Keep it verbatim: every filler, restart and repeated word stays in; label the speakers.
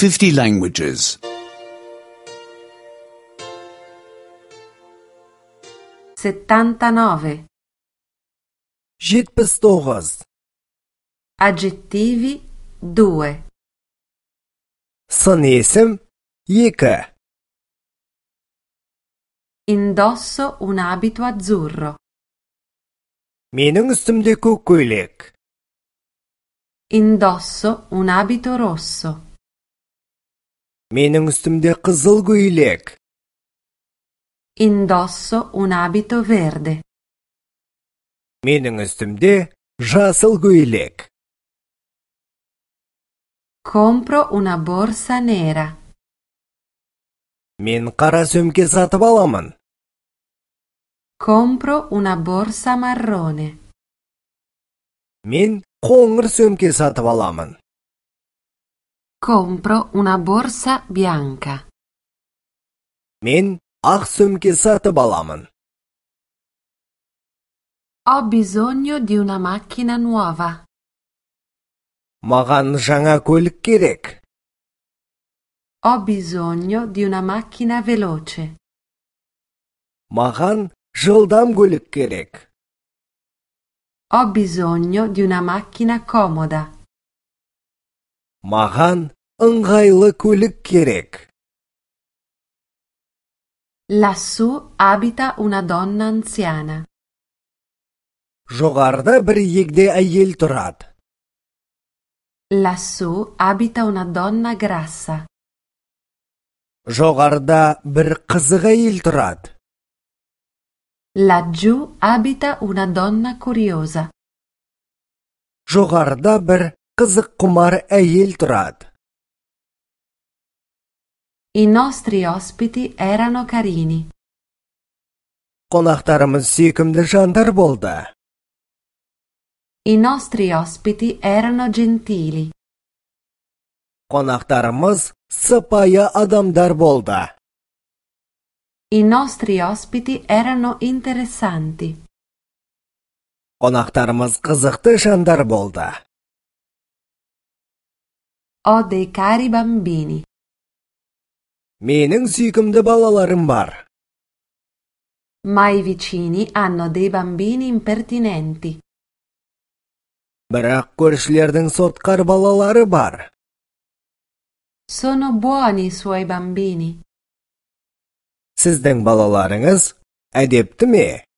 Speaker 1: fifty languages.
Speaker 2: settantanove.
Speaker 3: жетпіс тоғыз.
Speaker 2: Aggettivi due.
Speaker 3: Сын есім екі.
Speaker 2: Indosso un abito azzurro.
Speaker 3: Менің үстімде көк көйлек.
Speaker 2: Indosso un abito rosso.
Speaker 3: Менің үстімде қызыл көйлек.
Speaker 2: Indosso un abito verde.
Speaker 3: Менің үстімде жасыл көйлек.
Speaker 2: Compro una borsa nera.
Speaker 3: Мен қара сөмке сатып аламын.
Speaker 2: Compro una borsa marrone.
Speaker 3: Мен қоңыр сөмке сатып аламын.
Speaker 2: Compro una borsa bianca.
Speaker 3: Мен ақ сөмке сатып аламын.
Speaker 2: Ho bisogno di una macchina nuova.
Speaker 3: Маған жаңа көлік керек.
Speaker 2: Ho bisogno di una macchina veloce.
Speaker 3: Маған жылдам көлік керек.
Speaker 2: Ho bisogno di una macchina comoda.
Speaker 3: Маған ыңғайлы көлік керек.
Speaker 2: Lassù abita una donna anziana.
Speaker 3: Жоғарыда бір егде әйел тұрады.
Speaker 2: Lassù abita una donna grassa.
Speaker 3: Жоғарыда бір қызық әйел тұрады.
Speaker 2: Laggiù abita una donna curiosa.
Speaker 3: Жоғарыда бір қызық құмар әйел тұрады.
Speaker 2: I nostri ospiti erano carini.
Speaker 3: Қонақтарымыз сүйкімді жандар болды.
Speaker 2: I nostri ospiti erano gentili.
Speaker 3: Қонақтарымыз сыпайы адамдар болды.
Speaker 2: I nostri ospiti erano interessanti.
Speaker 3: Қонақтарымыз қызықты жандар болды.
Speaker 2: Ho dei cari bambini.
Speaker 3: Менің сүйкімді балаларым бар.
Speaker 2: Ma i vicini hanno dei bambini impertinenti.
Speaker 3: Бірақ көршілердің сотқар балалары бар.
Speaker 2: Sono buoni i suoi bambini.
Speaker 3: Сіздің балаларыңыз әдепті ме?